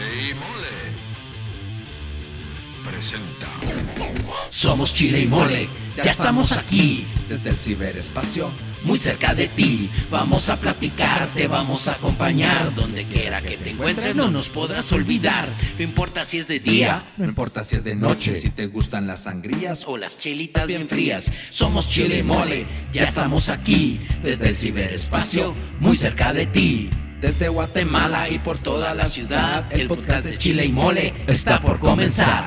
Chile y Mole presenta. Somos Chile y Mole, ya estamos aquí, desde el ciberespacio, muy cerca de ti. Vamos a platicar, te vamos a acompañar. Donde quiera que te encuentres no nos podrás olvidar. No importa si es de día, no importa si es de noche, si te gustan las sangrías o las chelitas bien frías. Somos Chile y Mole, ya estamos aquí, desde el ciberespacio, muy cerca de ti. Desde Guatemala y por toda la ciudad, el podcast de Chile y Mole está por comenzar.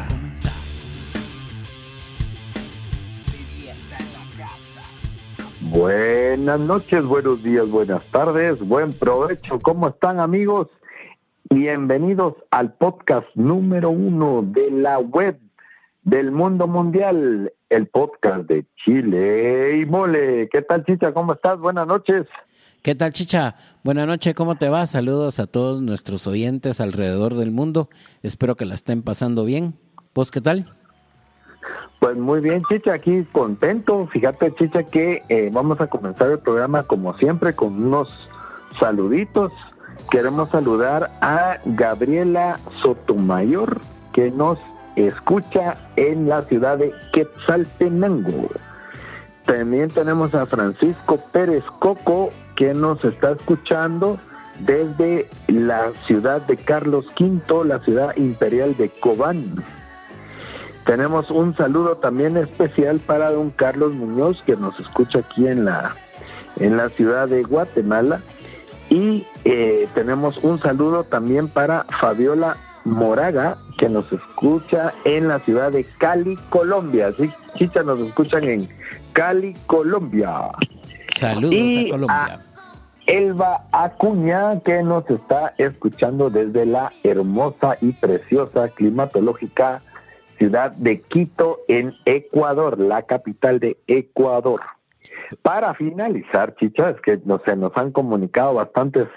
Buenas noches, buenos días, buenas tardes, buen provecho. ¿Cómo están, amigos? Bienvenidos al podcast número 1 de la web del mundo mundial, el podcast de Chile y Mole. ¿Qué tal, Chicha? ¿Cómo estás? Buenas noches. ¿Qué tal, Chicha? Buenas noches, ¿cómo te va? Saludos a todos nuestros oyentes alrededor del mundo. Espero que la estén pasando bien. ¿Vos qué tal? Pues muy bien, Chicha, aquí contento. Fíjate, Chicha, que vamos a comenzar el programa como siempre con unos saluditos. Queremos saludar a Gabriela Sotomayor, que nos escucha en la ciudad de Quetzaltenango. También tenemos a Francisco Pérez Coco, que nos está escuchando desde la ciudad de Carlos V, la ciudad imperial de Cobán. Tenemos un saludo también especial para don Carlos Muñoz, que nos escucha aquí en la ciudad de Guatemala. Y tenemos un saludo también para Fabiola Moraga, que nos escucha en la ciudad de Cali, Colombia. Sí, Chicha, nos escuchan en Cali, Colombia. Saludos y a Colombia. A Elba Acuña, que nos está escuchando desde la hermosa y preciosa climatológica ciudad de Quito, en Ecuador, la capital de Ecuador. Para finalizar, Chicha, es que se nos han comunicado bastantes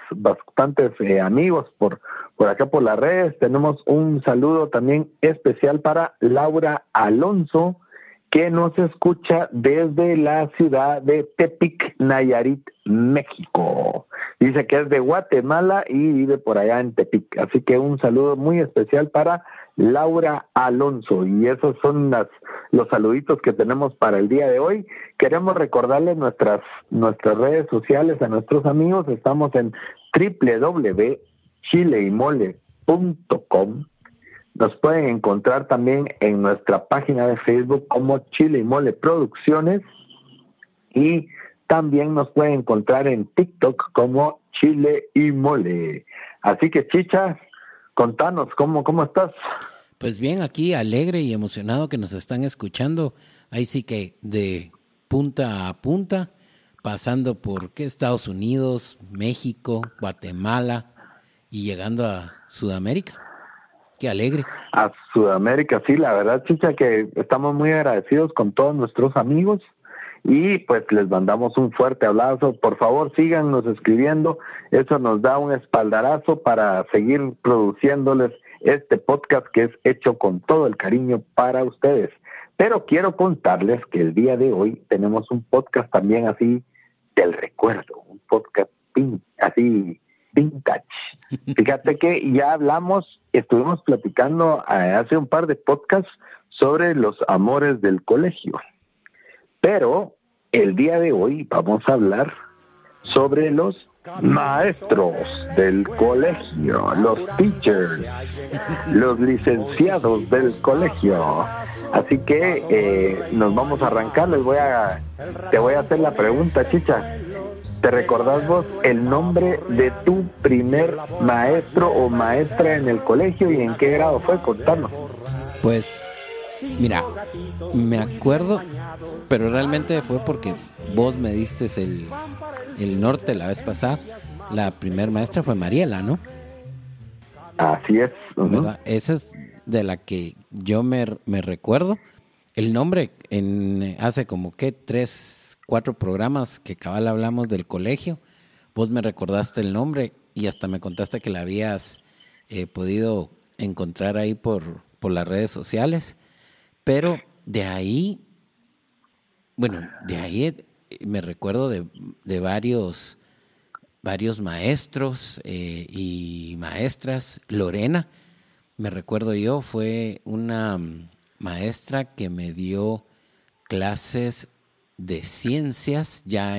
amigos por acá por las redes. Tenemos un saludo también especial para Laura Alonso, que nos escucha desde la ciudad de Tepic, Nayarit, México. Dice que es de Guatemala y vive por allá en Tepic. Así que un saludo muy especial para Laura Alonso. Y esos son los saluditos que tenemos para el día de hoy. Queremos recordarles nuestras redes sociales a nuestros amigos. Estamos en www.chileymole.com. Nos pueden encontrar también en nuestra página de Facebook como Chile y Mole Producciones, y también nos pueden encontrar en TikTok como Chile y Mole. Así que, Chicha, contanos, ¿cómo estás? Pues bien, aquí alegre y emocionado que nos están escuchando. Ahí sí que de punta a punta, pasando por Estados Unidos, México, Guatemala y llegando a Sudamérica. Qué alegre. A Sudamérica, sí, la verdad, Chicha, que estamos muy agradecidos con todos nuestros amigos y pues les mandamos un fuerte abrazo. Por favor, síganos escribiendo, eso nos da un espaldarazo para seguir produciéndoles este podcast que es hecho con todo el cariño para ustedes. Pero quiero contarles que el día de hoy tenemos un podcast también así del recuerdo, un podcast así vintage. Fíjate que ya estuvimos platicando hace un par de podcasts sobre los amores del colegio. Pero el día de hoy vamos a hablar sobre los maestros del colegio, los teachers, los licenciados del colegio. Así que nos vamos a arrancar. Te voy a hacer la pregunta, Chicha. ¿Te recordás vos el nombre de tu primer maestro o maestra en el colegio y en qué grado fue? Contanos. Pues, mira, me acuerdo, pero realmente fue porque vos me diste el norte la vez pasada. La primer maestra fue Mariela, ¿no? Así es. ¿Verdad? Esa es de la que yo me recuerdo. El nombre hace como que 3-4 programas que cabal hablamos del colegio, vos me recordaste el nombre y hasta me contaste que la habías podido encontrar ahí por las redes sociales, pero de ahí me recuerdo de varios maestros y maestras. Lorena, me recuerdo yo, fue una maestra que me dio clases de ciencias ya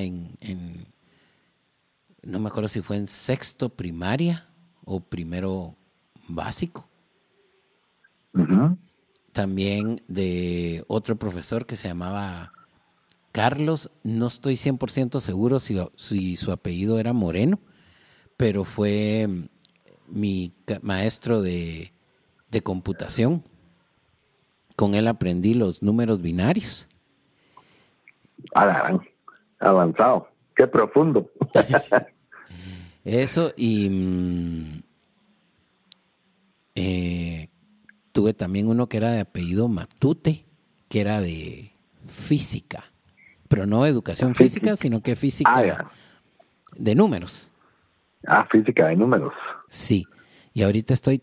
no me acuerdo si fue en sexto primaria o primero básico. Uh-huh. También de otro profesor que se llamaba Carlos, no estoy 100% seguro si su apellido era Moreno, pero fue mi maestro de computación. Con él aprendí los números binarios. Avanzado, qué profundo. Eso, y tuve también uno que era de apellido Matute, que era de física, pero no educación física, sino que física de números. Física de números. Sí, y ahorita estoy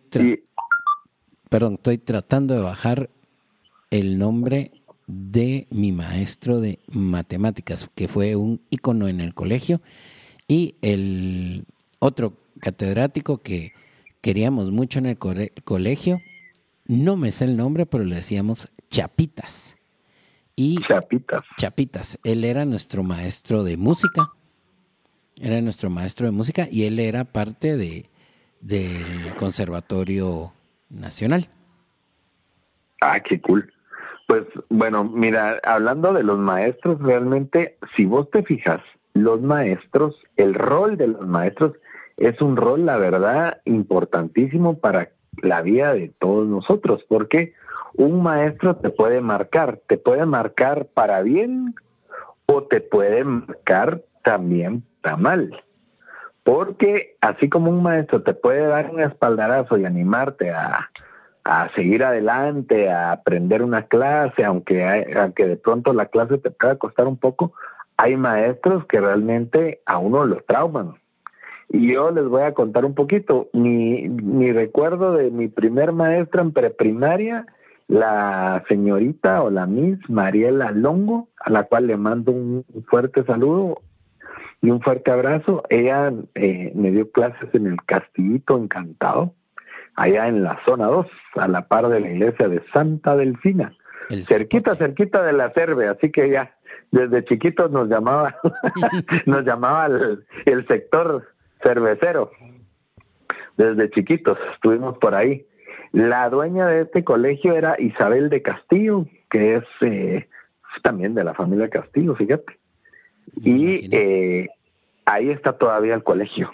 tratando de bajar el nombre de mi maestro de matemáticas, que fue un ícono en el colegio, y el otro catedrático que queríamos mucho en el colegio, no me sé el nombre, pero le decíamos Chapitas. Chapitas, él era nuestro maestro de música, y él era parte del Conservatorio Nacional. Qué cool. Pues bueno, mira, hablando de los maestros, realmente, si vos te fijas, los maestros, el rol de los maestros es un rol, la verdad, importantísimo para la vida de todos nosotros, porque un maestro te puede marcar para bien o te puede marcar también para mal. Porque así como un maestro te puede dar un espaldarazo y animarte a seguir adelante, a aprender una clase, aunque de pronto la clase te pueda costar un poco, hay maestros que realmente a uno los trauman. Y yo les voy a contar un poquito. Mi recuerdo de mi primer maestra en preprimaria, la señorita o la Miss Mariela Longo, a la cual le mando un fuerte saludo y un fuerte abrazo. Ella me dio clases en el Castillito Encantado, allá en la zona 2, a la par de la iglesia de Santa Delfina, cerquita de la Cerve, así que ya desde chiquitos nos llamaba el sector cervecero. Desde chiquitos estuvimos por ahí. La dueña de este colegio era Isabel de Castillo, que es también de la familia Castillo, fíjate. Y ahí está todavía el colegio.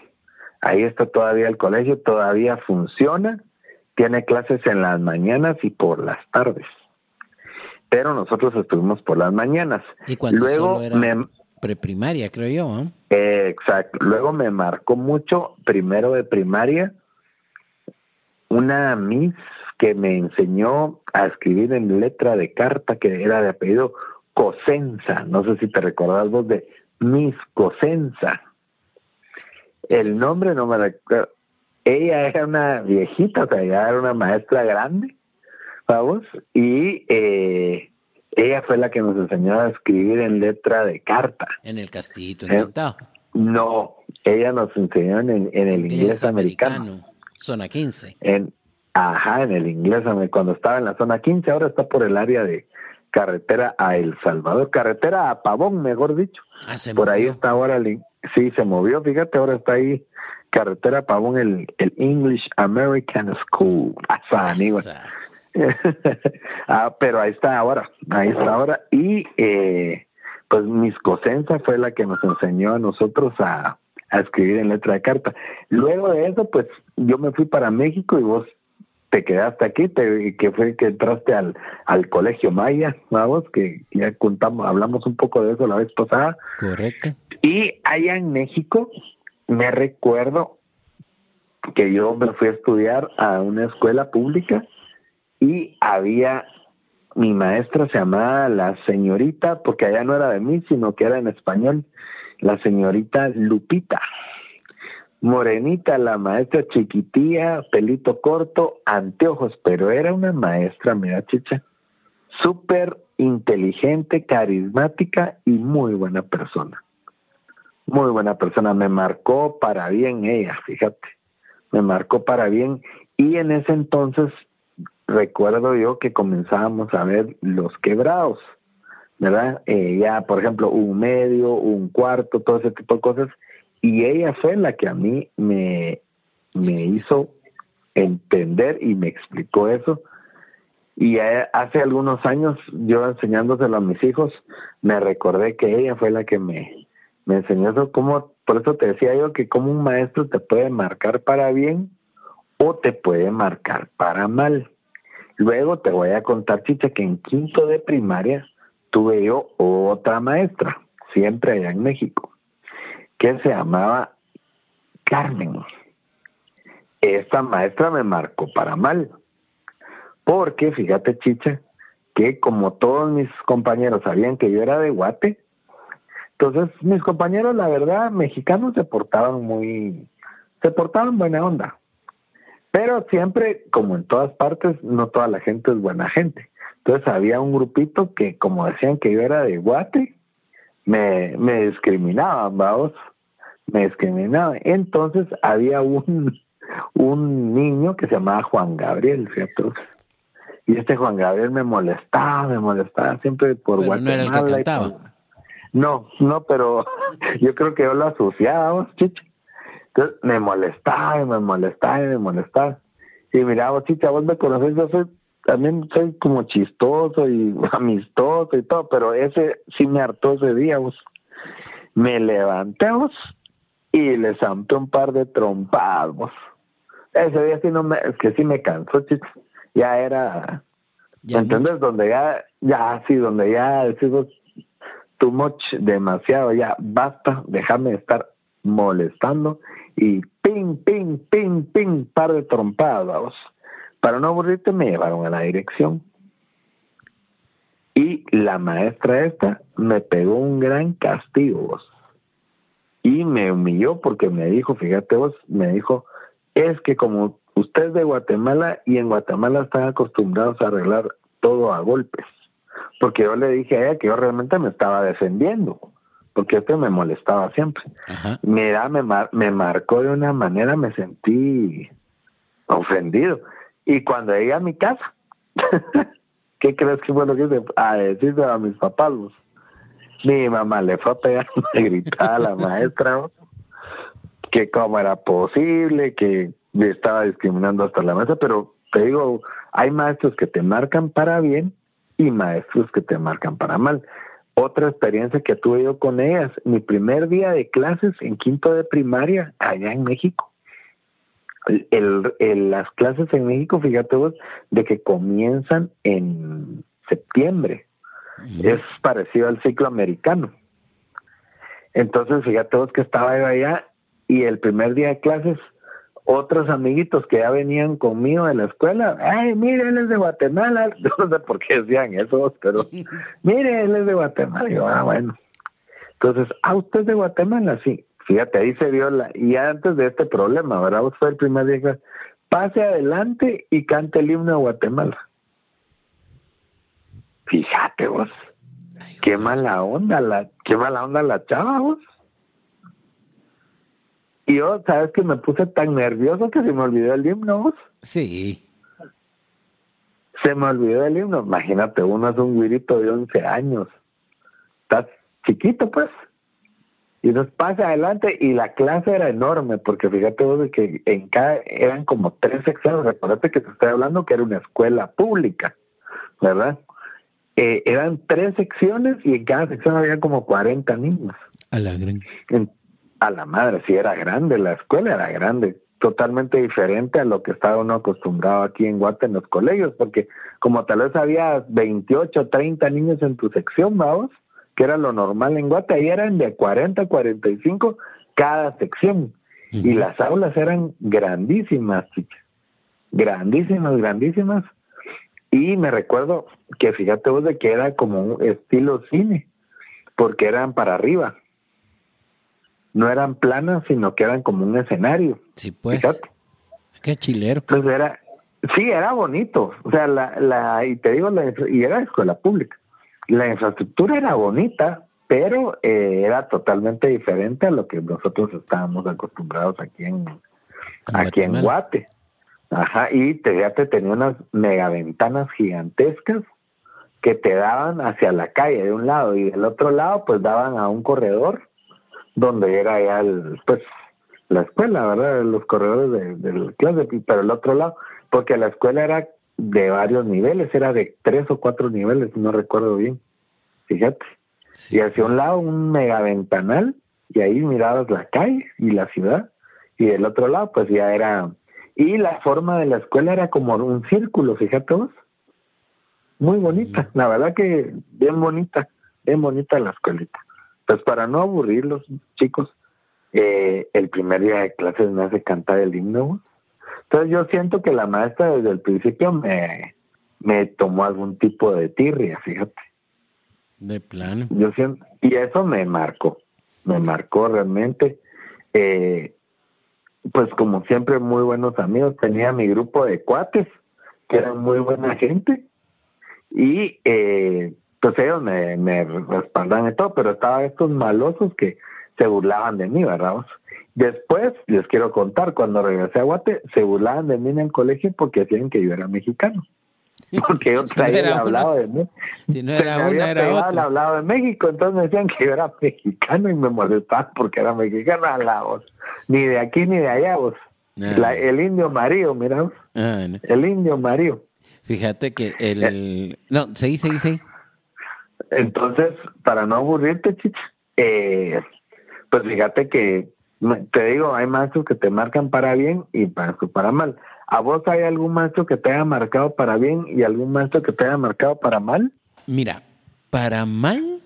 Todavía funciona, tiene clases en las mañanas y por las tardes. Pero nosotros estuvimos por las mañanas. Y cuando luego solo era preprimaria, creo yo, ¿eh? Exacto. Luego me marcó mucho, primero de primaria, una Miss que me enseñó a escribir en letra de carta, que era de apellido Cosenza. No sé si te recordás vos de Miss Cosenza. El nombre no me recuerdo. Ella era una viejita, o sea, ella era una maestra grande, vamos, y ella fue la que nos enseñó a escribir en letra de carta. ¿En el Castillito Encantado? No, ella nos enseñó en el inglés americano. Zona 15. En el inglés, cuando estaba en la zona 15, ahora está por el área de carretera a El Salvador, carretera a Pavón, mejor dicho. Por ahí está ahora, sí, se movió, fíjate, ahora está ahí, carretera a Pavón, el English American School. Pero ahí está ahora. Y pues Miss Cosenza fue la que nos enseñó a nosotros a escribir en letra de carta. Luego de eso, pues yo me fui para México y vos te quedaste aquí, que fue que entraste al Colegio Maya, vamos, que ya hablamos un poco de eso la vez pasada. Correcto. Y allá en México me recuerdo que yo me fui a estudiar a una escuela pública y mi maestra se llamaba la señorita, porque allá no era de mí, sino que era en español, la señorita Lupita. Morenita, la maestra, chiquitía, pelito corto, anteojos, pero era una maestra, mira, chicha, súper inteligente, carismática y muy buena persona. Muy buena persona, me marcó para bien ella, fíjate, me marcó para bien. Y en ese entonces recuerdo yo que comenzábamos a ver los quebrados, ¿verdad? Ya, por ejemplo, un medio, un cuarto, todo ese tipo de cosas. Y ella fue la que a mí me hizo entender y me explicó eso. Y hace algunos años, yo enseñándoselo a mis hijos, me recordé que ella fue la que me enseñó eso. Por eso te decía yo que como un maestro te puede marcar para bien o te puede marcar para mal. Luego te voy a contar, Chicha, que en quinto de primaria tuve yo otra maestra, siempre allá en México, que se llamaba Carmen. Esta maestra me marcó para mal, porque fíjate, Chicha, que como todos mis compañeros sabían que yo era de Guate, entonces mis compañeros, la verdad, mexicanos se portaban buena onda. Pero siempre, como en todas partes, no toda la gente es buena gente. Entonces había un grupito que, como decían que yo era de Guate, me discriminaban, vamos, me discriminaban. Entonces había un niño que se llamaba Juan Gabriel, ¿cierto? Y este Juan Gabriel me molestaba siempre por pero Guatemala. No era el que cantaba. No, pero yo creo que yo lo asociaba, vos, Chicha. Entonces me molestaba. Y mira, vos, Chicha, vos me conocés, también soy como chistoso y amistoso y todo, pero ese sí me hartó ese día, vos. Me levanté, vos, y le zampé un par de trompadas, vos. Ese día es que sí me cansó, Chicha. Ya era, ¿me entiendes? Donde ya decimos too much, demasiado, ya basta, déjame estar molestando. Y ping, par de trompadas, vamos. Para no aburrirte, me llevaron a la dirección. Y la maestra esta me pegó un gran castigo, vos. Y me humilló porque me dijo, fíjate vos, es que como usted es de Guatemala y en Guatemala están acostumbrados a arreglar todo a golpes. Porque yo le dije a ella que yo realmente me estaba defendiendo, porque esto me molestaba siempre. Ajá. Me marcó de una manera, me sentí ofendido. Y cuando llegué a mi casa, ¿qué crees que fue lo que hice? A decirle a mis papás, vos. Mi mamá le fue a pegar una gritada a la maestra, vos, que cómo era posible, que me estaba discriminando hasta la maestra. Pero te digo, hay maestros que te marcan para bien y maestros que te marcan para mal. Otra experiencia que tuve yo con ellas, mi primer día de clases en quinto de primaria allá en México. Las clases en México, fíjate vos, de que comienzan en septiembre. Es parecido al ciclo americano. Entonces, fíjate vos que estaba yo allá y el primer día de clases, otros amiguitos que ya venían conmigo de la escuela, ay, mire, él es de Guatemala. No sé por qué decían eso, pero mire, él es de Guatemala. Y yo, bueno. Entonces, ¿usted es de Guatemala? Sí. Fíjate, ahí se vio y antes de este problema, ¿verdad? Vos fue el primer día que pase adelante y cante el himno de Guatemala. Fíjate vos, qué mala onda la chava, vos. Y yo, ¿sabes que me puse tan nervioso que se me olvidó el himno, vos? Sí. Se me olvidó el himno. Imagínate, uno es un güirito de 11 años. Estás chiquito, pues. Y nos pasa adelante y la clase era enorme, porque fíjate vos de que eran como 3 secciones. Recuérdate que te estoy hablando que era una escuela pública, ¿verdad? Eran 3 secciones y en cada sección había como 40 niños. A la madre, sí, era grande, la escuela era grande, totalmente diferente a lo que estaba uno acostumbrado aquí en Guate en los colegios, porque como tal vez había 28, 30 niños en tu sección, vamos, que era lo normal en Guate, ahí eran de 40, 45 cada sección. Y las aulas eran grandísimas, chicas, grandísimas. Y me recuerdo que fíjate vos de que era como un estilo cine, porque eran para arriba. No eran planas, sino que eran como un escenario. Sí, pues. Fíjate. Qué chilero. Entonces era bonito. O sea, y te digo, y era escuela pública. La infraestructura era bonita, pero era totalmente diferente a lo que nosotros estábamos acostumbrados aquí en Guate. Ajá, y fíjate, tenía unas megaventanas gigantescas que te daban hacia la calle de un lado y del otro lado pues daban a un corredor donde era ya pues la escuela, ¿verdad? Los corredores de la clase, pero el otro lado, porque la escuela era de varios niveles, era de 3 o 4 niveles, no recuerdo bien, fíjate. Sí. Y hacia un lado un megaventanal y ahí mirabas la calle y la ciudad y del otro lado pues ya era... Y la forma de la escuela era como un círculo, fíjate vos. Muy bonita, la verdad que bien bonita la escuelita. Pues para no aburrirlos, chicos, el primer día de clases me hace cantar el himno. Entonces yo siento que la maestra desde el principio me tomó algún tipo de tirria, fíjate. De plano. Yo siento, y eso me marcó realmente. Pues como siempre muy buenos amigos, tenía mi grupo de cuates que eran muy buena gente y pues ellos me respaldaban y todo, pero estaban estos malosos que se burlaban de mí, ¿verdad? Después les quiero contar, cuando regresé a Guate se burlaban de mí en el colegio porque decían que yo era mexicano, porque yo traía el hablado de mí. Si no era una, era otra. El hablado de México, entonces me decían que yo era mexicano y me molestaban porque era mexicano a la voz. Ni de aquí ni de allá, vos. El indio Mario, mira vos. No. El indio Mario. Fíjate que no, sí. Entonces, para no aburrirte, chicha, pues fíjate que, te digo, hay maestros que te marcan para bien y para mal. ¿A vos hay algún maestro que te haya marcado para bien y algún maestro que te haya marcado para mal? Mira, para mal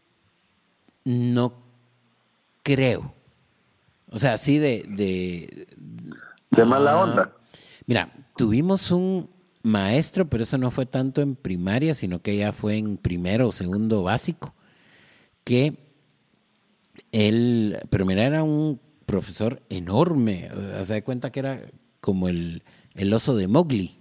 no creo. O sea, así de mala onda. Mira, tuvimos un maestro, pero eso no fue tanto en primaria, sino que ya fue en primero o segundo básico, que él, pero mira, era un profesor enorme. Se da cuenta que era como el oso de Mowgli.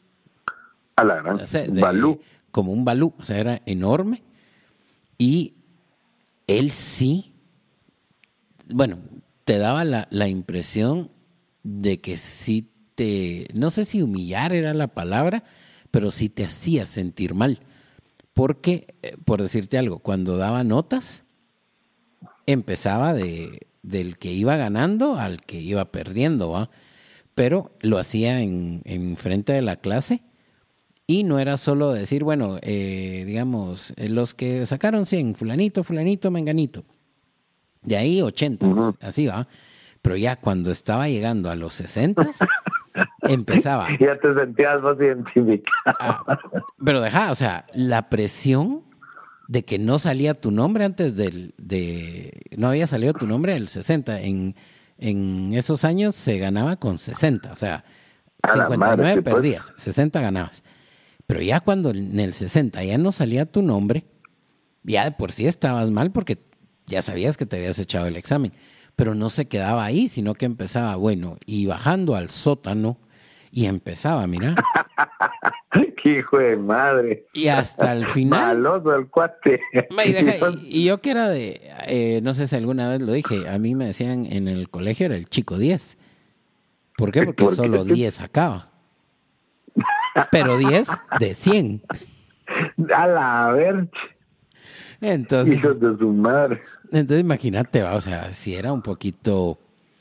A la gran, Balú. Como un Balú, o sea, era enorme. Y él sí, bueno, te daba la impresión de que sí no sé si humillar era la palabra, pero sí te hacía sentir mal. Porque, por decirte algo, cuando daba notas, empezaba del que iba ganando al que iba perdiendo, ¿va? Pero lo hacía en frente de la clase y no era solo decir, bueno, digamos, los que sacaron 100, fulanito, menganito. De ahí 80, así va. Pero ya cuando estaba llegando a los 60, empezaba. Ya te sentías más identificado. Pero o sea, la presión de que no salía tu nombre antes no había salido tu nombre del 60. En esos años se ganaba con 60, o sea, 59 perdías, 60 ganabas. Pero ya cuando en el 60 ya no salía tu nombre, ya de por sí estabas mal porque ya sabías que te habías echado el examen. Pero no se quedaba ahí, sino que empezaba, bueno, y bajando al sótano, y empezaba, mira. ¡Qué hijo de madre! Y hasta el final. Maloso el cuate. Y yo que era no sé si alguna vez lo dije, a mí me decían en el colegio era el chico 10. ¿Por qué? Porque solo 10 sacaba. Pero 10 de 100. A la verga. Entonces, hijos de su madre. Entonces imagínate, o sea, si era un poquito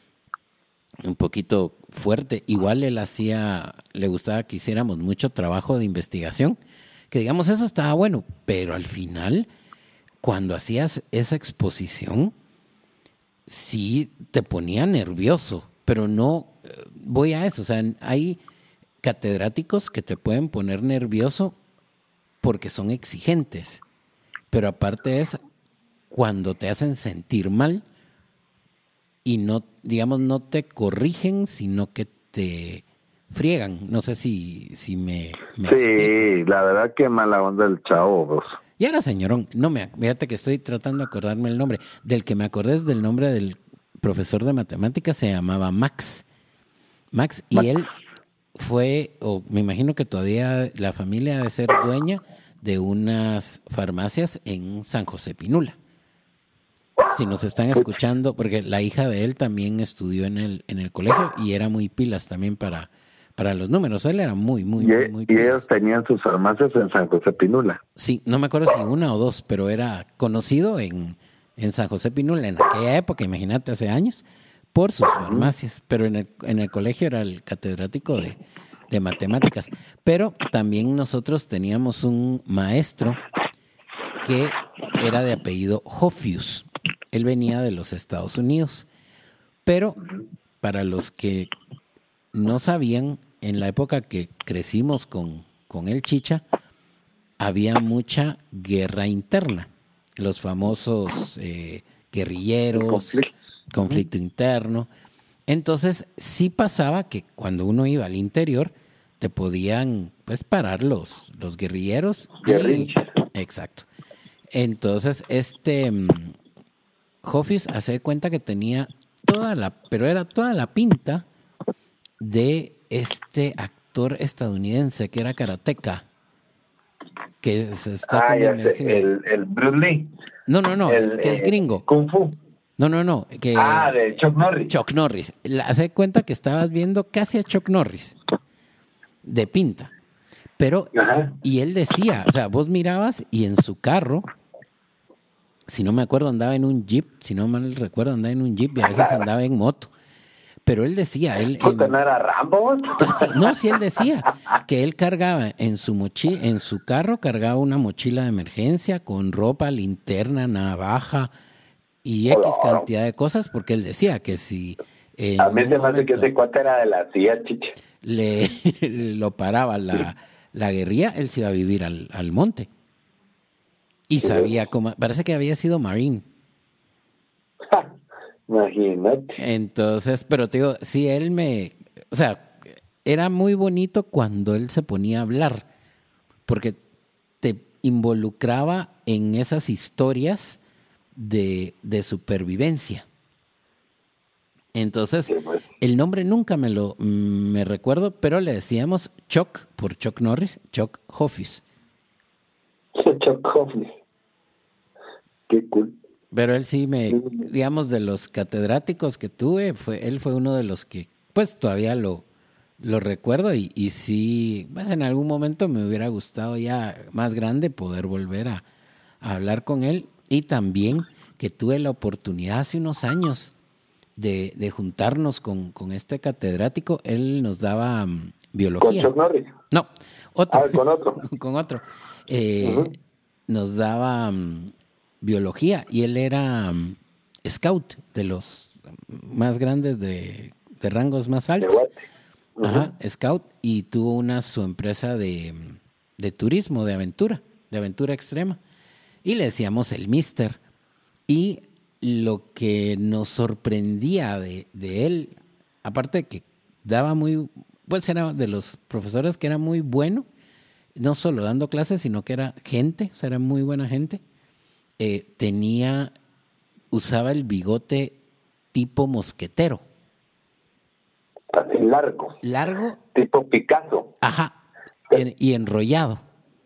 fuerte. Igual le gustaba que hiciéramos mucho trabajo de investigación, que digamos eso estaba bueno, pero al final, cuando hacías esa exposición, sí te ponía nervioso, pero no voy a eso. O sea, hay catedráticos que te pueden poner nervioso porque son exigentes, pero aparte es cuando te hacen sentir mal y no, digamos, no te corrigen, sino que te friegan. No sé si me sí, explico. La verdad que mala onda el chavo, vos. Y era señorón. Fíjate que estoy tratando de acordarme el nombre. Del que me acordé es del nombre del profesor de matemáticas, se llamaba Max. Y él fue, o me imagino que todavía la familia debe ser dueña de unas farmacias en San José Pinula. Si nos están escuchando, porque la hija de él también estudió en el colegio y era muy pilas también para para los números. Él era muy y ellos tenían sus farmacias en San José Pinula. Sí, no me acuerdo si una o dos, pero era conocido en San José Pinula en aquella época, imagínate, hace años, por sus farmacias. Pero en el colegio era el catedrático de matemáticas. Pero también nosotros teníamos un maestro que era de apellido Hoffius. Él venía de los Estados Unidos. Pero para los que no sabían, en la época que crecimos con el Chicha, había mucha guerra interna. Los famosos guerrilleros, conflicto interno. Entonces, sí pasaba que cuando uno iba al interior, te podían pues parar los guerrilleros. Exacto. Entonces, Hoffius hace de cuenta que tenía toda la pinta de este actor estadounidense que era karateca, que se está el Bruce Lee. No, que es gringo. Kung Fu. No, de Chuck Norris. Chuck Norris. Hace cuenta que estabas viendo casi a Chuck Norris de pinta. Pero, y él decía, o sea, vos mirabas y en su carro, si no me acuerdo, andaba en un Jeep, si no mal recuerdo, andaba en un Jeep y a veces andaba en moto. Pero él decía, ¿No era Rambo? No, sí, él decía que él cargaba en su carro cargaba una mochila de emergencia con ropa, linterna, navaja y X cantidad de cosas, porque él decía que si a mí se me hace que ese cuate era de la CIA, chicha. Lo paraba la guerrilla, él se iba a vivir al monte. Y sabía cómo, parece que había sido Marine. Imagínate. Entonces, pero te digo, sí, o sea, era muy bonito cuando él se ponía a hablar, porque te involucraba en esas historias de supervivencia. Entonces, sí, pues. El nombre nunca me recuerdo, pero le decíamos Chuck, por Chuck Norris, Chuck Hoffius. Chuck Hoffius. Qué cool. Pero él sí digamos, de los catedráticos que tuve, él fue uno de los que, pues, todavía lo recuerdo y sí, pues, en algún momento me hubiera gustado ya más grande poder volver a hablar con él. Y también que tuve la oportunidad hace unos años de juntarnos con este catedrático. Él nos daba biología. ¿Con Chuck Norris? No, otro. Con otro. Con otro. Nos daba biología y él era scout, de los más grandes, de rangos más altos. Ajá, scout, y tuvo su empresa de turismo, de aventura extrema. Y le decíamos el Mister. Y lo que nos sorprendía de él, aparte de que pues era de los profesores que era muy bueno, no solo dando clases, sino que era gente, o sea, era muy buena gente. Usaba el bigote tipo mosquetero. Así largo. Largo. Tipo Picasso. Ajá. Y enrollado.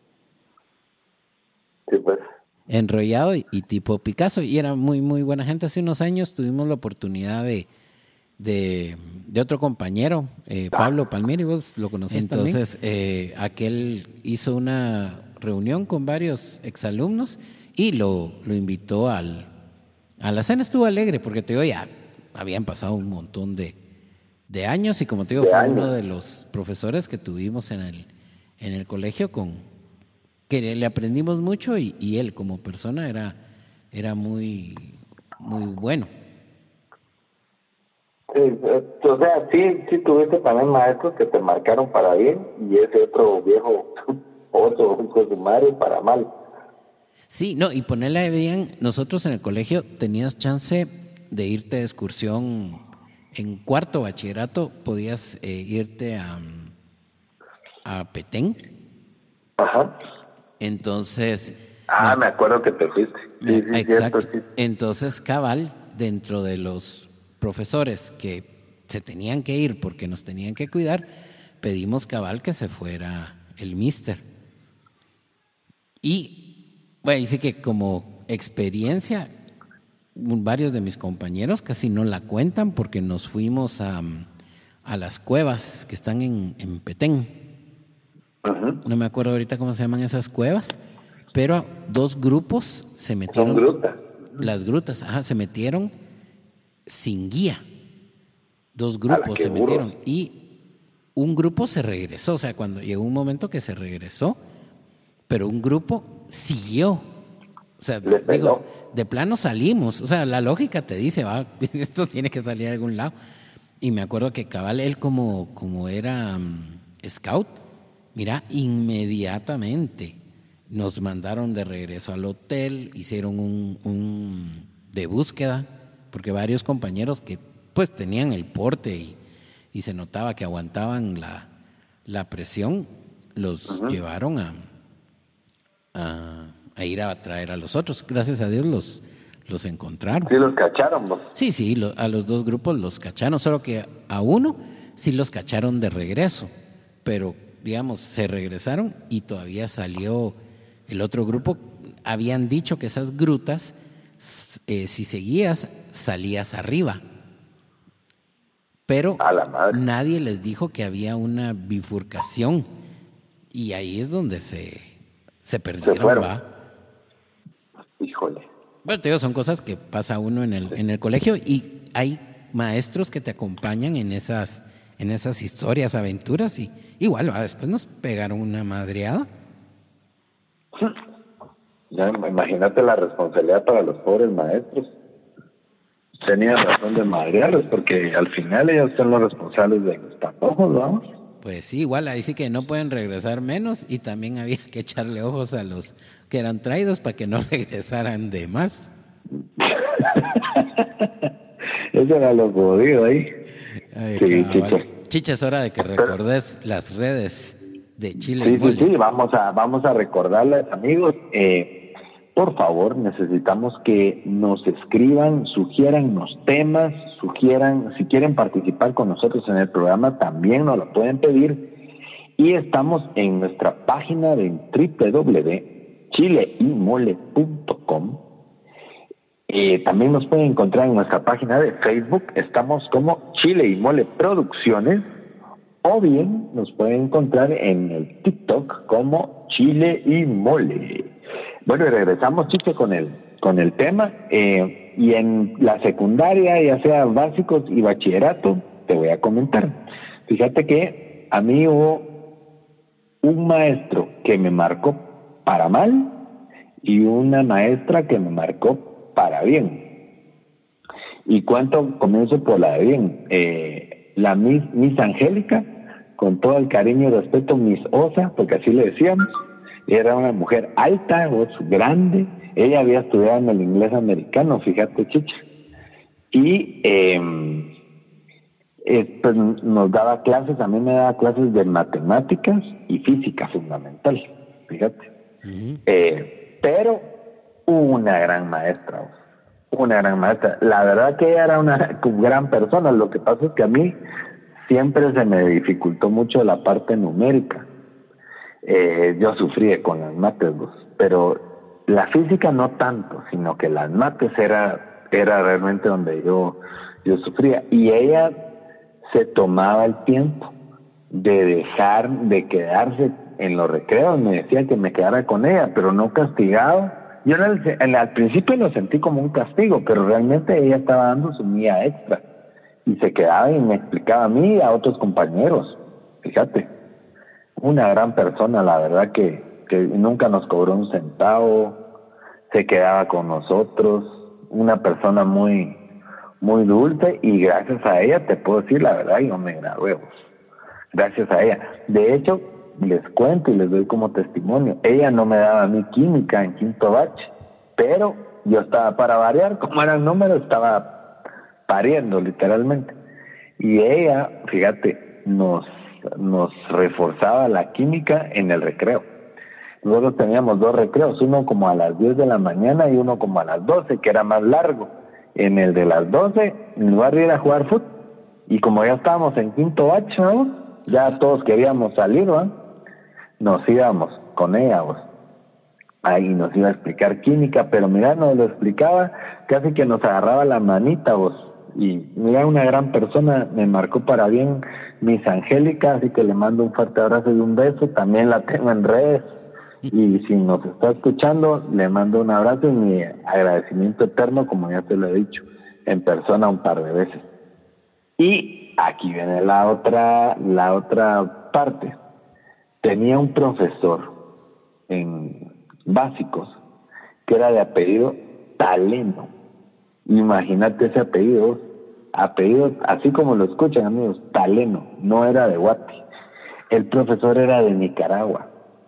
Sí, pues. Enrollado y tipo Picasso. Y era muy, muy buena gente. Hace unos años tuvimos la oportunidad de otro compañero, Pablo Palmieri, vos lo conocés. Entonces, aquel hizo una reunión con varios exalumnos y lo invitó a la cena. Estuvo alegre porque, te digo, ya habían pasado un montón de años y, como te digo, fue uno de los profesores que tuvimos en el colegio que le aprendimos mucho y él como persona era muy, muy bueno. Sí, o sea, sí tuviste también maestros que te marcaron para bien y ese otro viejo, otro hijo de su madre para mal. Sí, no, y ponerla de bien, nosotros en el colegio tenías chance de irte de excursión. En cuarto bachillerato podías irte a Petén. Ajá. Entonces... me acuerdo que te fuiste. Sí, exacto. Cierto, sí. Entonces, cabal, dentro de los profesores que se tenían que ir porque nos tenían que cuidar, pedimos cabal que se fuera el Mister. Y, bueno, dice que como experiencia, varios de mis compañeros casi no la cuentan porque nos fuimos a a las cuevas que están en Petén. Ajá. No me acuerdo ahorita cómo se llaman esas cuevas, pero 2 grupos se metieron. Son grutas. Las grutas, se metieron sin guía. 2 grupos se metieron y un grupo se regresó. O sea, cuando llegó un momento que se regresó, pero un grupo siguió. O sea, digo, de plano salimos. O sea, la lógica te dice, esto tiene que salir a algún lado. Y me acuerdo que cabal, él como era scout, mira, inmediatamente nos mandaron de regreso al hotel, hicieron un de búsqueda, porque varios compañeros que pues tenían el porte y se notaba que aguantaban la presión, los llevaron a ir a traer a los otros. Gracias a Dios los encontraron. Sí, los cacharon, vos. Sí, a los 2 grupos los cacharon, solo que a uno sí los cacharon de regreso, pero digamos, se regresaron y todavía salió el otro grupo. Habían dicho que esas grutas, si seguías, salías arriba, pero nadie les dijo que había una bifurcación y ahí es donde se perdieron, ¿va? Híjole. Bueno, te digo, son cosas que pasa uno en el colegio y hay maestros que te acompañan en esas historias, aventuras y igual, después nos pegaron una madreada. Ya, imagínate la responsabilidad para los pobres maestros. Tenía razón de madrearlos porque al final ellos son los responsables de los tapojos, vamos. Pues sí, igual ahí sí que no pueden regresar menos y también había que echarle ojos a los que eran traídos para que no regresaran de más. Eso era lo jodido ahí. Ay, sí, Chicha. Chicha, es hora de que recordes las redes de Chile y Mole. Sí, vamos a recordarles, amigos. Por favor, necesitamos que nos escriban, sugierannos temas, si quieren participar con nosotros en el programa, también nos lo pueden pedir. Y estamos en nuestra página de www.chileymole.com. También nos pueden encontrar en nuestra página de Facebook, estamos como Chile y Mole Producciones, o bien nos pueden encontrar en el TikTok como Chile y Mole. Bueno, y regresamos, Chiche, con el tema, y en la secundaria, ya sea básicos y bachillerato, te voy a comentar. Fíjate que a mí hubo un maestro que me marcó para mal y una maestra que me marcó para bien. Y comienzo por la de bien. La Miss Angélica, con todo el cariño y respeto, Miss Osa, porque así le decíamos. Era una mujer alta, voz grande. Ella había estudiado en el inglés americano, fíjate, Chicha. Y pues nos daba clases, a mí me daba clases de matemáticas y física fundamental, fíjate. Uh-huh. Pero una gran maestra. La verdad que ella era una gran persona. Lo que pasa es que a mí siempre se me dificultó mucho la parte numérica. Yo sufrí con las mates, pero la física no tanto, sino que las mates era realmente donde yo sufría. Y ella se tomaba el tiempo de dejar de quedarse en los recreos. Me decía que me quedara con ella, pero no castigaba. Yo al principio lo sentí como un castigo, pero realmente ella estaba dando su mía extra y se quedaba y me explicaba a mí y a otros compañeros. Fíjate, una gran persona, la verdad que nunca nos cobró un centavo, se quedaba con nosotros, una persona muy, muy dulce, y gracias a ella, te puedo decir la verdad, yo me gradué, gracias a ella. De hecho, les cuento y les doy como testimonio, ella no me daba a mí química en quinto bach, pero yo estaba para variar, como era el número, estaba pariendo literalmente, y ella, fíjate, nos reforzaba la química en el recreo. Nosotros teníamos 2 recreos, uno como a las 10 de la mañana y uno como a las 12, que era más largo. En el de las 12, en lugar de ir a jugar fútbol, y como ya estábamos en quinto bach, ¿no? Ya todos queríamos salir, ¿no? Nos íbamos con ella, ¿no? Ahí nos iba a explicar química, pero mira, nos lo explicaba, casi que nos agarraba la manita, vos, Y mira, una gran persona, me marcó para bien, Miss Angélica, así que le mando un fuerte abrazo y un beso. También la tengo en redes. Y si nos está escuchando, le mando un abrazo y mi agradecimiento eterno, como ya te lo he dicho, en persona un par de veces. Y aquí viene la otra parte. Tenía un profesor en básicos que era de apellido Taleno. Imagínate ese apellido así como lo escuchan, amigos, Taleno, no era de Guate. El profesor era de Nicaragua.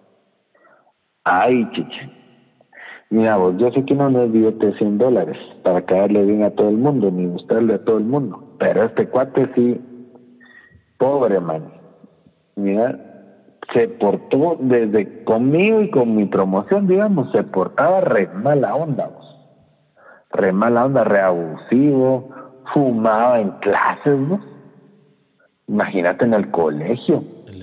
Ay, chicha. Mira vos, yo sé que no nos dio $100 para caerle bien a todo el mundo, ni gustarle a todo el mundo, pero este cuate sí, pobre man. Mira, se portó desde conmigo y con mi promoción, digamos, se portaba re mala onda, vos. Re mala onda, re abusivo, fumaba en clases, ¿no? Imagínate en el colegio.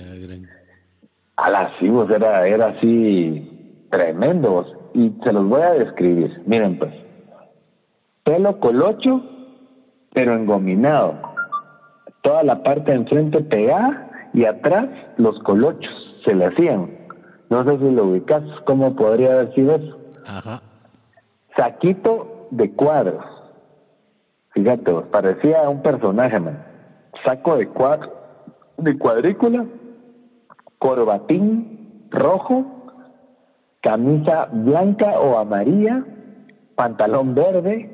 A las vos, era así tremendo, vos. Y se los voy a describir. Miren pues, pelo colocho, pero engominado. Toda la parte de enfrente pegada y atrás los colochos se le hacían. No sé si lo ubicas, ¿cómo podría haber sido eso? Ajá. Saquito de cuadros. Fíjate vos, parecía un personaje, man. Saco de cuadrícula, corbatín rojo, camisa blanca o amarilla, pantalón verde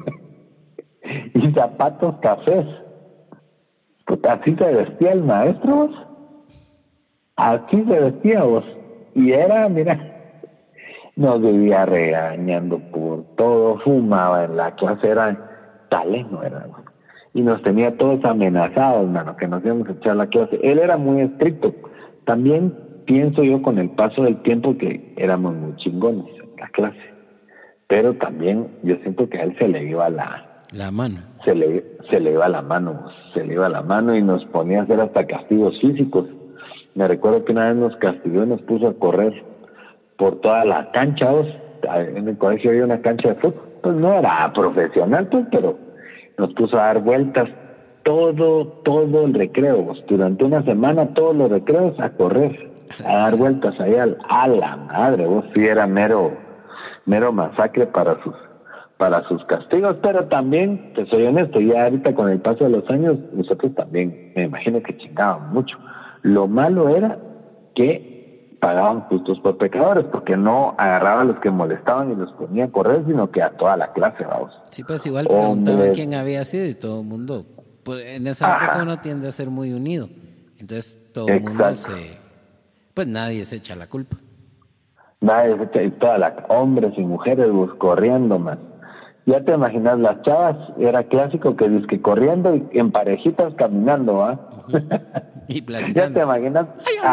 y zapatos cafés. Pues así se vestía el maestro, vos. Así se vestía, vos. Y era, mira, nos vivía regañando por todo, fumaba en la clase, era Taleno, era, vos. Y nos tenía todos amenazados, hermano, que nos íbamos a echar la clase. Él era muy estricto. También pienso yo con el paso del tiempo que éramos muy chingones en la clase, pero también yo siento que a él se le iba la mano. Se le iba la mano y nos ponía a hacer hasta castigos físicos. Me recuerdo que una vez nos castigó y nos puso a correr por toda la cancha, vos. En el colegio había una cancha de fútbol, pues no era profesional, pues, pero nos puso a dar vueltas todo el recreo, vos. Durante una semana todos los recreos a correr, a dar vueltas ahí a la madre, vos. Sí, era mero masacre para sus castigos, pero también, te soy honesto, ya ahorita con el paso de los años, nosotros también, me imagino que chingaban mucho. Lo malo era que pagaban justos por pecadores, porque no agarraba a los que molestaban y los ponía a correr, sino que a toda la clase, vamos. Sí, pues igual preguntaban quién había sido y todo el mundo, pues en esa época uno tiende a ser muy unido, entonces todo el mundo pues nadie se echa la culpa. Nadie se echa, y hombres y mujeres pues, corriendo, man. Ya te imaginas, las chavas, era clásico que dizque corriendo y en parejitas caminando, ¿ah? Y platicando. Ya te imaginas,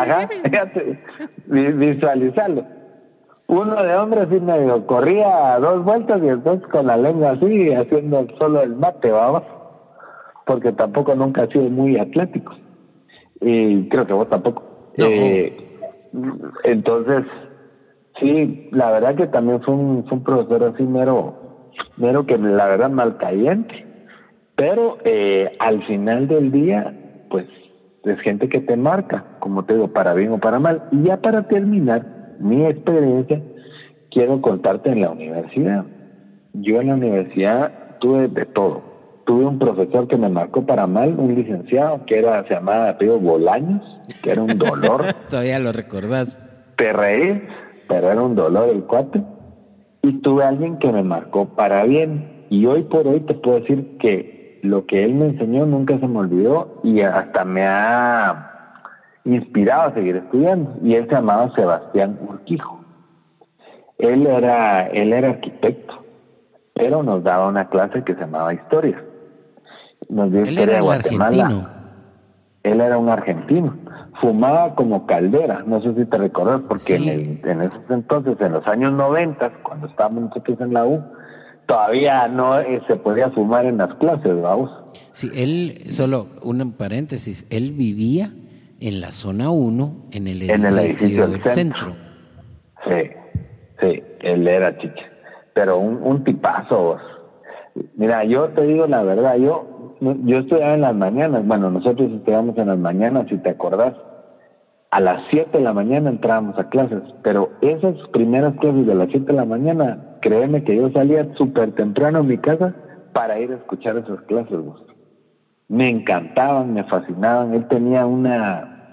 visualizarlo. Uno de hombres sí medio corría 2 vueltas y después con la lengua así, haciendo solo el mate, vamos, porque tampoco nunca ha sido muy atlético. Y creo que vos tampoco. No. Entonces, sí, la verdad que también fue un profesor así mero que la verdad malcayente, pero al final del día, pues es gente que te marca, como te digo, para bien o para mal. Y ya para terminar mi experiencia, quiero contarte en la universidad. Yo en la universidad tuve de todo. Tuve un profesor que me marcó para mal, un licenciado que se llamaba apellido Bolaños, que era un dolor. Todavía lo recordás. Te reís, pero era un dolor el cuate. Y tuve a alguien que me marcó para bien. Y hoy por hoy te puedo decir que lo que él me enseñó nunca se me olvidó y hasta me ha inspirado a seguir estudiando. Y él se llamaba Sebastián Urquijo. Él era arquitecto, pero nos daba una clase que se llamaba Historia. Nos dio Él era el argentino. Él era un argentino. Fumaba como caldera, no sé si te recuerdas, porque sí. en esos entonces, en los años 90, cuando estábamos nosotros en la U, todavía no se podía fumar en las clases, vamos. Sí, él, solo un paréntesis, él vivía en la zona 1, en el edificio del centro. Sí, él era chicha, pero un tipazo, vos. Mira, yo te digo la verdad, yo yo estudiaba en las mañanas, bueno, nosotros estudiamos en las mañanas, si te acordás. A las 7 de la mañana entrábamos a clases, pero esas primeras clases de las 7 de la mañana, créeme que yo salía súper temprano a mi casa para ir a escuchar esas clases, vos. Me encantaban, me fascinaban. Él tenía una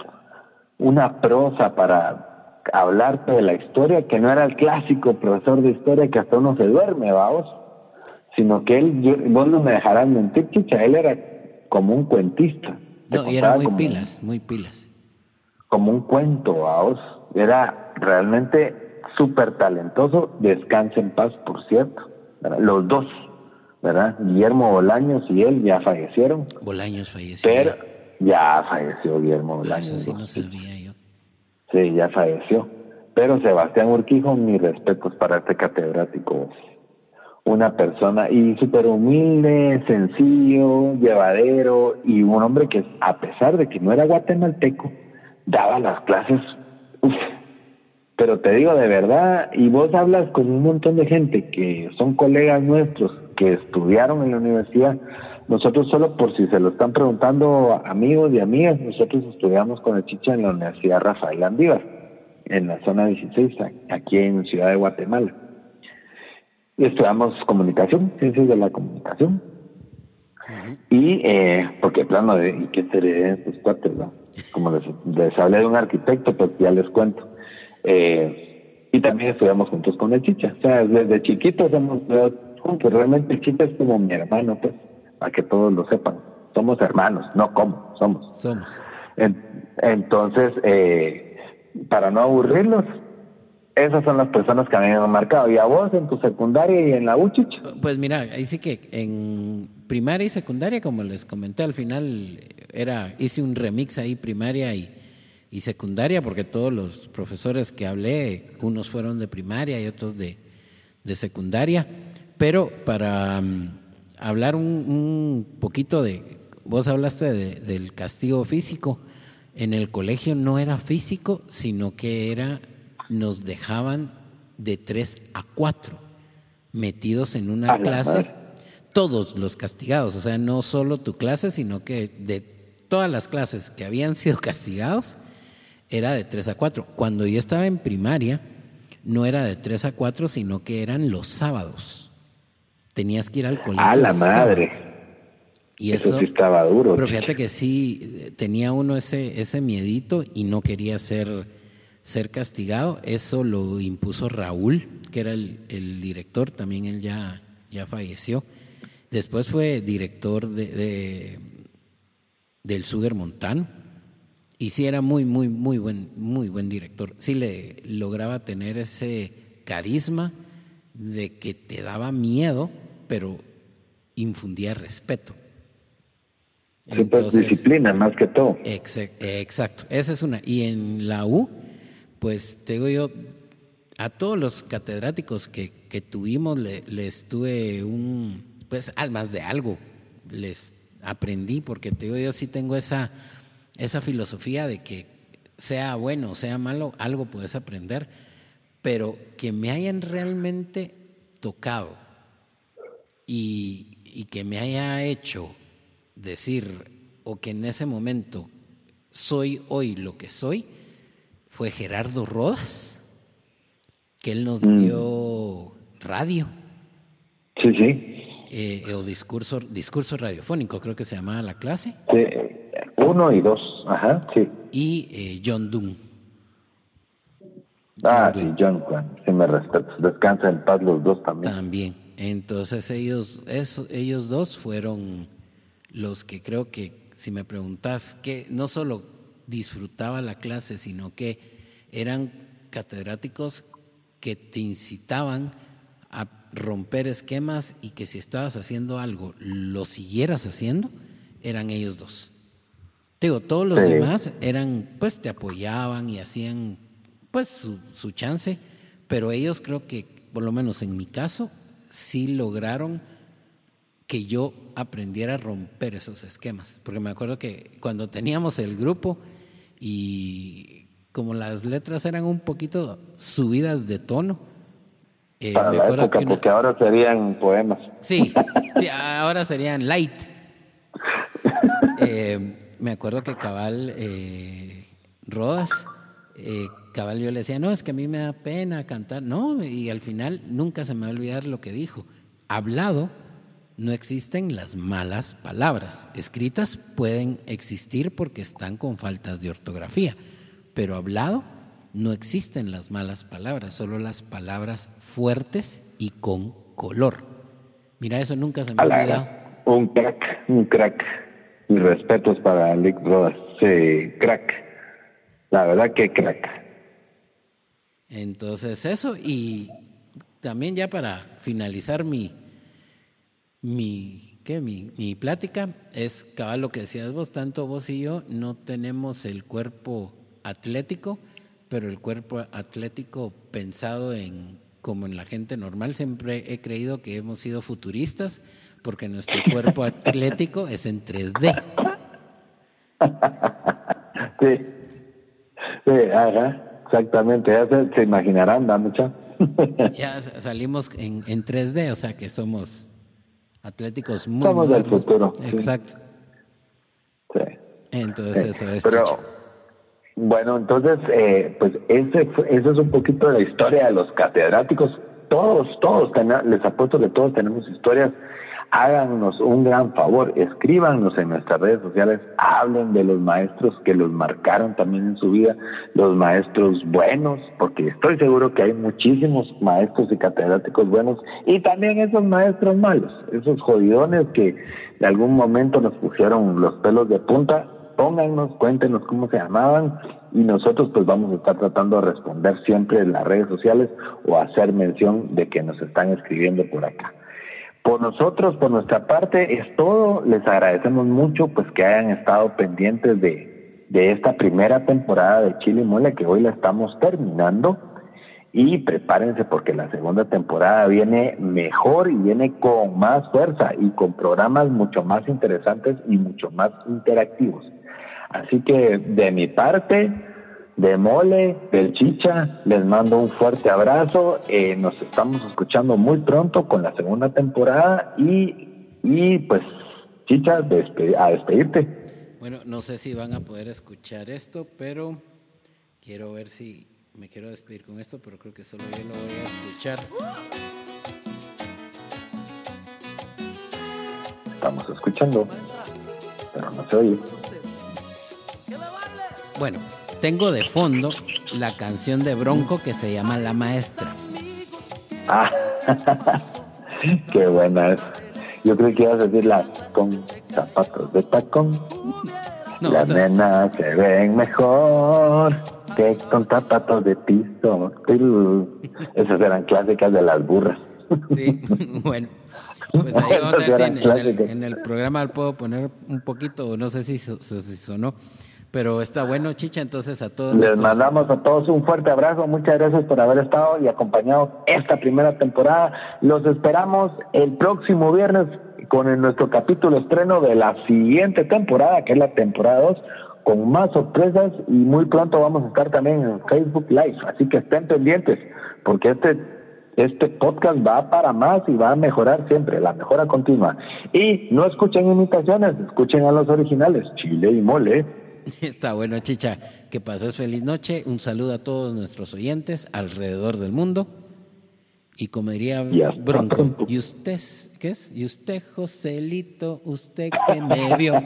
prosa para hablarte de la historia, que no era el clásico profesor de historia que hasta uno se duerme, vamos, sino que vos no me dejarás mentir, chicha, él era como un cuentista. No, y era muy pilas. Como un cuento, vamos. Era realmente súper talentoso. Descansa en paz, por cierto, ¿verdad? Los dos, ¿verdad? Guillermo Bolaños y él ya fallecieron. Bolaños falleció. Pero ya falleció Guillermo Bolaños. Eso sí no sabía yo. Sí, ya falleció. Pero Sebastián Urquijo, mis respetos para este catedrático. Una persona y súper humilde, sencillo, llevadero, y un hombre que, a pesar de que no era guatemalteco, daba las clases, pero te digo de verdad, y vos hablas con un montón de gente que son colegas nuestros, que estudiaron en la universidad. Nosotros, solo por si se lo están preguntando amigos y amigas, nosotros estudiamos con el Chicha en la Universidad Rafael Andívar, en la zona 16, aquí en Ciudad de Guatemala. Y estudiamos comunicación, ciencias de la comunicación. Y, porque plano de, ¿y qué te estos cuates, no? Como les hablé de un arquitecto, pues ya les cuento. Y también estudiamos juntos con el Chicha. O sea, desde chiquitos hemos estudiado juntos. Realmente el Chicha es como mi hermano, pues, para que todos lo sepan. Somos hermanos, no como, somos. Entonces, para no aburrirlos, esas son las personas que a mí me han marcado. ¿Y a vos en tu secundaria y en la U, Chicha? Pues mira, ahí sí que en primaria y secundaria, como les comenté al final, hice un remix ahí, primaria y secundaria, porque todos los profesores que hablé, unos fueron de primaria y otros de secundaria. Pero para hablar un poquito vos hablaste del castigo físico. En el colegio no era físico, sino que nos dejaban de 3 a 4 metidos en una clase, todos los castigados, o sea, no solo tu clase, sino que de todas las clases que habían sido castigados, era de 3 a 4. Cuando yo estaba en primaria, no era de 3 a 4, sino que eran los sábados. Tenías que ir al colegio. ¡A la madre! Y eso sí estaba duro. Pero fíjate que sí, tenía uno ese miedito y no quería ser castigado. Eso lo impuso Raúl, que era el director, también él ya falleció. Después fue director del Suger Montano, y sí era muy buen director. Sí le lograba tener ese carisma de que te daba miedo, pero infundía respeto. Entonces, disciplina más que todo. Exacto, esa es una. Y en la U, pues te digo yo, a todos los catedráticos que tuvimos les tuve pues almas de algo, les aprendí, porque te digo yo sí tengo esa filosofía de que sea bueno o sea malo, algo puedes aprender, pero que me hayan realmente tocado y que me haya hecho decir, o que en ese momento soy hoy lo que soy, fue Gerardo Rodas, que él nos dio radio. Sí. O discurso radiofónico, creo que se llamaba la clase. Sí, 1 y 2, ajá, sí. Y John Dunn. Sí, John, si me respetas, descansa en paz los dos también. También. Entonces ellos dos fueron los que creo que, si me preguntas, que no solo disfrutaba la clase, sino que eran catedráticos que te incitaban a romper esquemas, y que si estabas haciendo algo lo siguieras haciendo, eran ellos dos. Te digo, todos los demás eran, pues te apoyaban y hacían pues su chance, pero ellos creo que, por lo menos en mi caso, sí lograron que yo aprendiera a romper esos esquemas, porque me acuerdo que cuando teníamos el grupo y como las letras eran un poquito subidas de tono, para la época, porque ahora serían poemas. Sí, ahora serían light. Me acuerdo que cabal Rodas, cabal yo le decía, no, es que a mí me da pena cantar. No, y al final nunca se me va a olvidar lo que dijo. Hablado, no existen las malas palabras. Escritas pueden existir porque están con faltas de ortografía, pero hablado no existen las malas palabras, solo las palabras fuertes y con color. Mira, eso nunca se me ha olvidado. Un crack. Mis respetos para Lick Rodas. Sí, crack. La verdad que crack. Entonces eso, y también ya para finalizar mi plática, es cabal lo que decías vos, tanto vos y yo no tenemos el cuerpo atlético, pero el cuerpo atlético pensado como en la gente normal. Siempre he creído que hemos sido futuristas porque nuestro cuerpo atlético es en 3D. Sí, ajá, exactamente. Ya se imaginarán, ¿no, mucha? Ya salimos en 3D, o sea que somos atléticos muy somos modernos. del futuro. Exacto. Sí. Entonces eso es. Pero, Chicho. bueno, entonces, pues eso es un poquito de la historia de los catedráticos. Todos les apuesto que todos tenemos historias. Háganos un gran favor, escríbanos en nuestras redes sociales, hablen de los maestros que los marcaron también en su vida, los maestros buenos, porque estoy seguro que hay muchísimos maestros y catedráticos buenos, y también esos maestros malos, esos jodidones que de algún momento nos pusieron los pelos de punta. Pónganos, cuéntenos cómo se llamaban, y nosotros pues vamos a estar tratando de responder siempre en las redes sociales o hacer mención de que nos están escribiendo por acá. Por nosotros, por nuestra parte, es todo. Les agradecemos mucho pues que hayan estado pendientes de esta primera temporada de Chile y Mole, que hoy la estamos terminando. Y prepárense porque la segunda temporada viene mejor y viene con más fuerza y con programas mucho más interesantes y mucho más interactivos. Así que de mi parte, de Mole, del Chicha, les mando un fuerte abrazo. Nos estamos escuchando muy pronto con la segunda temporada y pues, Chicha, a despedirte. Bueno, no sé si van a poder escuchar esto, pero quiero ver si me quiero despedir con esto, pero creo que solo yo lo voy a escuchar. Estamos escuchando, pero no se oye. Bueno, tengo de fondo la canción de Bronco que se llama La Maestra. Ah, qué buena es. Yo creo que ibas a decir con zapatos de tacón. No, Las nenas se ven mejor que con zapatos de piso. Esas eran clásicas de las burras. Sí, bueno. Pues ahí vamos a ver si en el programa puedo poner un poquito, no sé si sonó. Pero está bueno, Chicha, entonces a todos. Les mandamos a todos un fuerte abrazo. Muchas gracias por haber estado y acompañado esta primera temporada. Los esperamos el próximo viernes con nuestro capítulo estreno de la siguiente temporada, que es la temporada 2, con más sorpresas, y muy pronto vamos a estar también en Facebook Live. Así que estén pendientes, porque este podcast va para más y va a mejorar siempre, la mejora continua. Y no escuchen imitaciones, escuchen a los originales, Chile y Mole. Está bueno, Chicha. Que pases feliz noche. Un saludo a todos nuestros oyentes alrededor del mundo. Y como diría Bronco, ¿y usted qué es? ¿Y usted, Joselito? ¿Usted que me vio?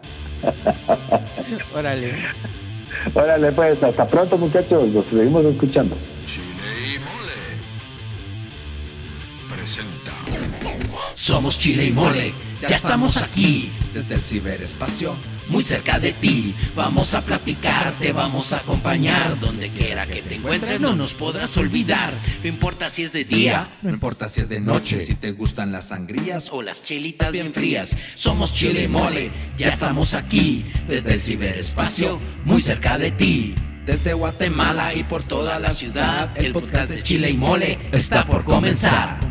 Órale. Órale, pues, hasta pronto, muchachos. Los seguimos escuchando. Chile y Mole presenta. Somos Chile y Mole, ya estamos aquí, Desde el ciberespacio, muy cerca de ti. Vamos a platicar, te vamos a acompañar. Donde quiera que te encuentres no nos podrás olvidar. No importa si es de día, no importa si es de noche, si te gustan las sangrías o las chelitas bien frías. Somos Chile y Mole, ya estamos aquí. Desde el ciberespacio, muy cerca de ti. Desde Guatemala y por toda la ciudad, el podcast de Chile y Mole está por comenzar.